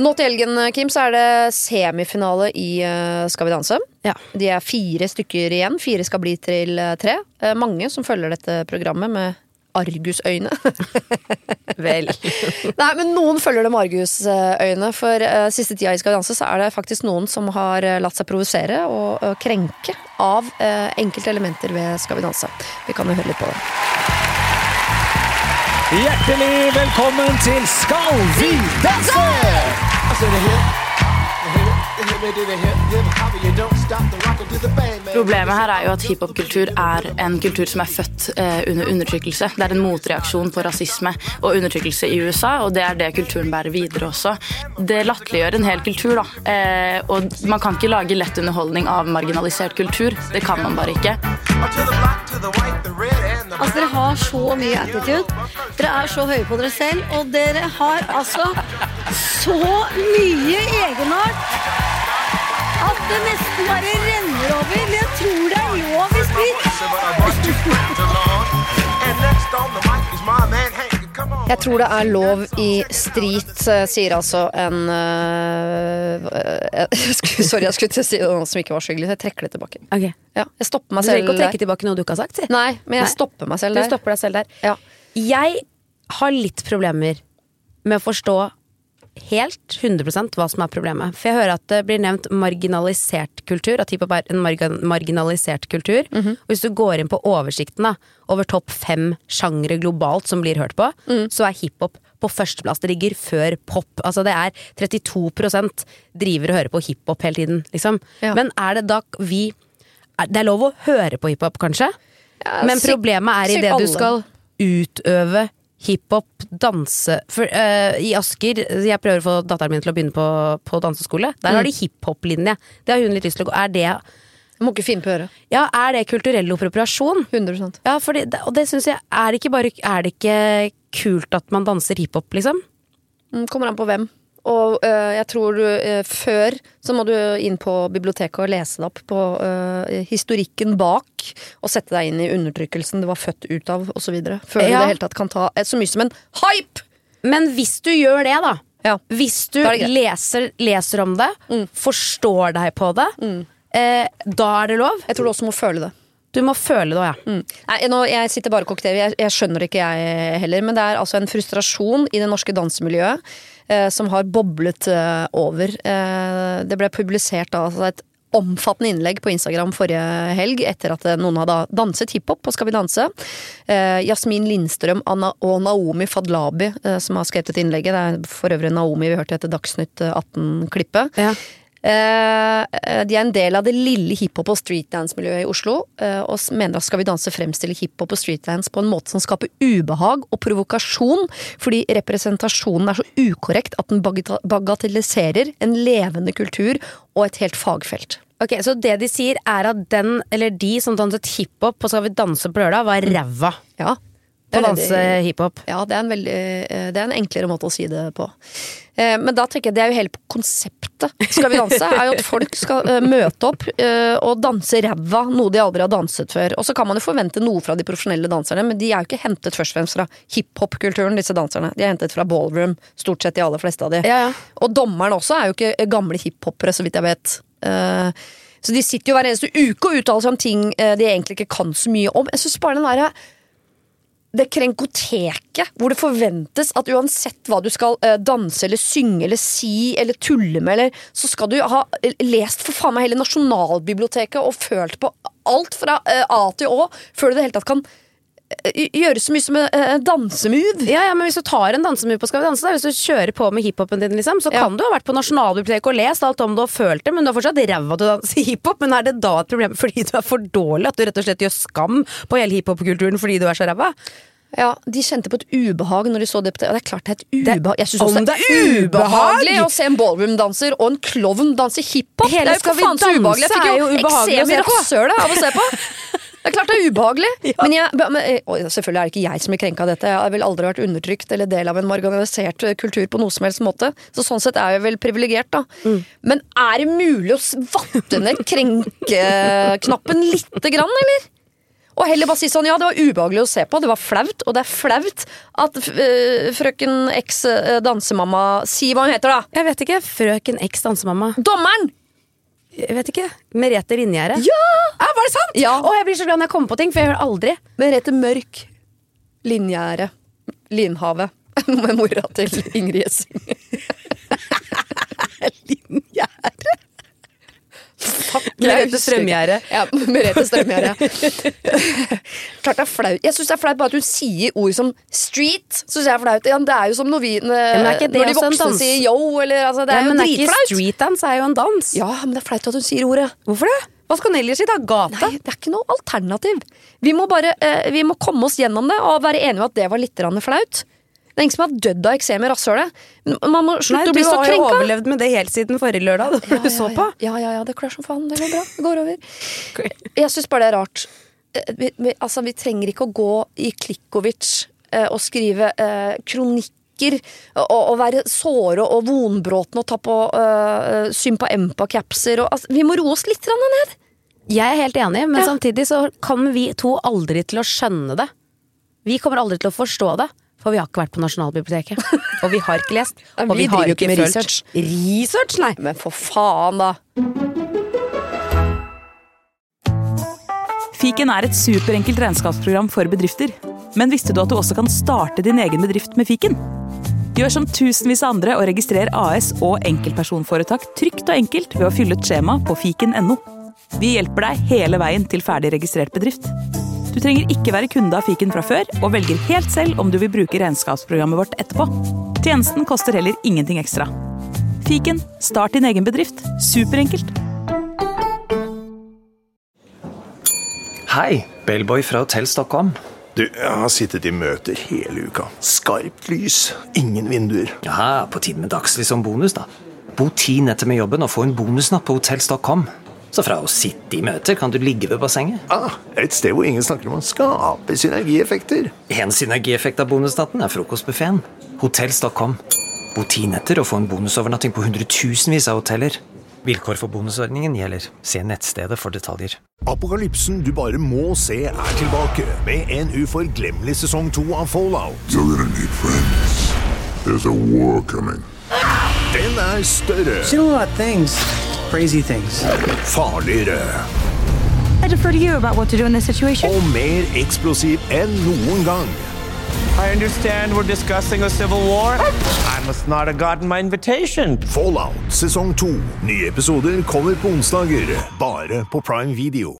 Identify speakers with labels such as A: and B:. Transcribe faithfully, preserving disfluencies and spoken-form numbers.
A: Nå til helgen, Kim, så er det semifinale i uh, Skal vi danse.
B: Ja.
A: De er fire stykker igjen. Fire skal bli til uh, tre. Uh, mange som følger dette programmet med argusøyne.
B: Vel.
A: Nei, men noen følger det med argusøyne. For uh, siste tida i Skal vi danse så er det faktisk noen som har uh, latt seg provosere og uh, krenke av uh, enkelte elementer ved Skal vi danse. Vi kan jo høre litt på det.
C: Hjertelig velkommen til Skal vi danse!
B: Problemet her er jo at hiphop-kultur er en kultur som er født eh, under undertrykkelse. Det er en motreaksjon på rasisme og undertrykkelse i U S A, og det er det kulturen bærer videre også. Det latterliggjør en hel kultur, da. Eh, og man kan ikke lage lett underholdning av marginalisert kultur. Det kan man bare ikke.
D: Altså, dere har så mye attitude. Dere er så høye på dere selv, og dere har altså så mye egenart at det nesten bare renner over. Men jeg tror det er lov i street.
A: Jeg tror det er lov i street, sier altså en uh, uh, Sorry, jeg skulle til å si noe som ikke var så hyggelig. Jeg trekker det tilbake.
B: Ok.
A: Ja, jeg stopper meg
B: Du trenger
A: selv
B: ikke å trekke tilbake noe du ikke har sagt, si.
A: Nei, men jeg
B: Nei.
A: stopper meg selv
B: Du
A: der.
B: stopper deg selv der.
A: Ja.
B: Jeg har litt problemer med å forstå helt hundre prosent hva som er problemet. For jeg hører at det blir nevnt marginalisert kultur, at hiphop er en marg- marginalisert kultur.
A: Mhm.
B: Og hvis du går inn på oversikten da, over topp fem sjangre globalt som blir hørt på,
A: Mm.
B: så er hiphop på førsteplass. Det ligger før pop. Altså det er trettito prosent driver og hører på hiphop hele tiden, liksom.
A: Ja.
B: Men er det da vi er, Det er lov å høre på hiphop, kanskje?
A: Ja,
B: Men
A: si-
B: problemet er i
A: si
B: det
A: alle.
B: du skal utøve hiphop, danse for, uh, I Asker, jeg prøver å få datteren min til å begynne på, på danseskole. Der har de hiphop-linje. Det har hun litt lyst til å gå. Er det,
A: Jeg må ikke finne på å høre.
B: ja, er det kulturell appropriasjon?
A: hundre prosent.
B: Ja, fordi, og det synes jeg, er det ikke bare Er det ikke kult at man danser hiphop, liksom?
A: Mm, Kommer an på hvem. Og øh, jeg tror du øh, før så må du inn på biblioteket og lese deg opp på øh, historikken bak og sette deg inn i undertrykkelsen du var født ut av og så videre. Før du i
B: Ja.
A: det hele tatt kan ta et, så mye som en hype!
B: Men hvis du gjør det da,
A: Ja.
B: hvis du
A: Da er det greit.
B: leser, leser om det,
A: Mm.
B: forstår deg på det, eh, da er det lov.
A: Jeg tror du også må føle det.
B: Du må føle det, ja.
A: Mm. Nei, nå, jeg sitter bare og kokterer, jeg, jeg skjønner ikke jeg heller, men det er altså en frustrasjon i det norske dansemiljøet eh, som har boblet eh, over. Eh, det ble publisert da, altså et omfattende innlegg på Instagram forrige helg etter at noen hadde danset hiphop på Skal vi danse. Eh, Jasmin Lindstrøm Anna, og Naomi Fadlabi eh, som har skrevet et innlegget. Det er for øvrig Naomi vi hørte etter Dagsnytt atten-klippet.
B: Ja.
A: Eh, de er en del av det lille hiphop- og streetdance-miljøet i Oslo, eh, og s- mener at Skal vi danse fremstille hiphop og streetdance på en måte som skaper ubehag og provokasjon, fordi representasjonen er så ukorrekt at den bagata- bagatelliserer en levende kultur og et helt fagfelt.
B: Ok, så det de sier er at den, eller de som danset hiphop på Skal vi danse på lørdag, var ræva
A: Ja,
B: på å
A: det er
B: danse
A: det de-
B: hiphop.
A: Ja, det er en veldig eh, det er en enklere måte å si det på. Eh, Men da tenker jeg det er jo hele konseptet Skal vi danse, er jo at folk skal eh, møte opp eh, og danse ræva, noe de aldri har danset før. Og så kan man jo forvente noe fra de profesjonelle danserne, men de er jo ikke hentet først og fremst fra hiphop-kulturen, disse danserne. De er hentet fra ballroom, stort sett de aller fleste av de.
B: Ja, ja.
A: Og dommerne også er jo ikke gamle hiphopere, så vidt jeg vet. Eh, Så de sitter jo hver eneste uke og uttaler seg om ting eh, de egentlig ikke kan så mye om. Jeg synes bare den der det krenkoteket, hvor det forventes at uansett hva du skal eh, danse eller synge eller si eller tulle med, eller, så skal du ha lest for faen meg hele Nasjonalbiblioteket og følt på alt fra eh, A til Å, før du det hele tatt kan eh, gjøre så mye som en eh, dansemove.
B: Ja, ja, men hvis du tar en dansemove på Skal vi danse, da, hvis du kjører på med hiphopen din, liksom, så
A: Ja.
B: kan du ha vært på Nasjonalbiblioteket og lest alt om det og følt det, men du har fortsatt ræva til å danse hiphop. Men er det da et problem fordi du er for dårlig, at du rett og slett gjør skam på hele hiphop-kulturen fordi du er så ræva?
A: Ja, de kjente på et ubehag når de så det på det. Og det er klart det er et ubehag. Jeg synes
B: om
A: også det
B: det
A: er
B: er
A: ubehagelig
B: ubehag!
A: å se en ballroom-danser og en klovn danse hiphop.
B: Hele
A: Det er jo
B: Skal
A: for
B: vi
A: faen så ubehagelig. Jeg
B: danse
A: fikk
B: er
A: jo
B: jo ubehagelig
A: eksem i
B: å se på.
A: rasshølet av å se på. Det er klart det er ubehagelig. Men, jeg, men og selvfølgelig er det ikke jeg som blir krenket av dette. Jeg har vel aldri vært undertrykt eller del av en marginalisert kultur på noe som helst måte. Så sånn sett er jeg vel privilegert, da.
B: Mm.
A: Men er det mulig å vatte ned krenkeknappen lite grann, eller? Og heller bare si sånn, ja, det var ubehagelig å se på, det var flaut, og det er flaut at uh, frøken eks-dansemamma, si hva hun heter da.
E: Jeg vet ikke, frøken eks-dansemamma.
A: Dommeren!
E: Jeg vet ikke, Merete Linjære.
A: Ja!
E: Ah, var det sant?
A: Ja.
E: Åh, jeg blir så glad når jeg kommer på ting, for jeg gjør det aldri.
A: Merete Mørk, Linjære, Linhavet, med mora til Ingrid Gjessing.
E: Linjære? Merete Strømgjære.
A: Ja, Merete Strømgjære. Klart det er flaut. Jeg synes det er flaut bare at hun sier ord som street, så synes jeg er flaut. Ja, det er jo som når, vi, når de voksne sier yo, eller altså, det er
E: ja,
A: jo
E: men
A: dritflaut.
E: Ikke streetdance er jo en dans.
A: Ja, men det er flaut at hun sier ordet.
E: Hvorfor det? Hva skal Nelly si da? Gata?
A: Nei, det er ikke noe alternativ. Vi må bare, eh, vi må komme oss gjennom det, og være enige om at det var litt flaut. Det er ingen som har dødd av eksem i rasshølet. Man må slutte
E: Nei,
A: å bli så krenka.
E: du har jo overlevd med det helt siden forrige lørdag. Det
A: ja,
E: du
A: ja,
E: så på.
A: Ja, ja, ja, det klør som faen. Det går bra. Det går over. Jeg synes bare det er rart. Vi, vi, altså, vi trenger ikke å gå i Klikkovic eh, og skrive eh, kronikker og, og være såre og vonbråtne og ta på uh, sympa empa-capser. Altså, vi må roe oss litt ned.
E: Jeg er helt enig, men
A: ja.
E: samtidig så kommer vi to aldri til å skjønne det. Vi kommer aldri til å forstå det. For vi har ikke vært på Nasjonalbiblioteket. Og vi har ikke lest.
A: Ja,
E: og vi,
A: vi
E: har
A: driver
E: ikke
A: ikke med
E: fulgt.
A: research.
E: Research, nei.
A: Men for faen da.
F: Fiken er et superenkelt regnskapsprogram for bedrifter. Men visste du at du også kan starte din egen bedrift med Fiken? Gjør som tusenvis av andre og registrer A S og enkeltpersonforetak trygt og enkelt ved å fylle et skjema på fiken punktum no. Vi hjelper deg hele veien til ferdig registrert bedrift. Du trenger ikke være kunde av Fiken fra før, og velger helt selv om du vil bruke regnskapsprogrammet vårt etterpå. Tjenesten koster heller ingenting ekstra. Fiken, start din egen bedrift. Superenkelt.
G: Hei, Bellboy fra Hotell Stockholm.
H: Du, jeg har sittet i møter hele uka. Skarpt lys, ingen vinduer.
G: Jaha, på tide med dagslys som bonus da. Bo ti netter med jobben og få en bonusnatt på Hotell Stockholm. Så fra å sitte i møter kan du ligge ved bassenget.
H: Ah, et sted hvor ingen snakker om å skape synergieffekter.
G: En synergieffekt av bonusnatten er frokostbuffeten. Hotell Stockholm. Bo ti netter og få en bonusovernatting på hundretusenvis av hoteller. Vilkår for bonusordningen gjelder. Se nettstedet for detaljer.
H: Apokalypsen du bare må se er tilbake med en uforglemmelig sesong to av Fallout.
I: You're gonna need friends. There's a war coming.
H: Den er større.
C: Seen a lot of things. Crazy things.
H: Farligere.
J: I defer to you about what to do in this situation.
H: Og mer eksplosiv enn noen gang.
K: I understand we're discussing a civil war. I must not have gotten my invitation.
H: Fallout sesong to. Nye episoder kommer på onsdager, bare på Prime Video.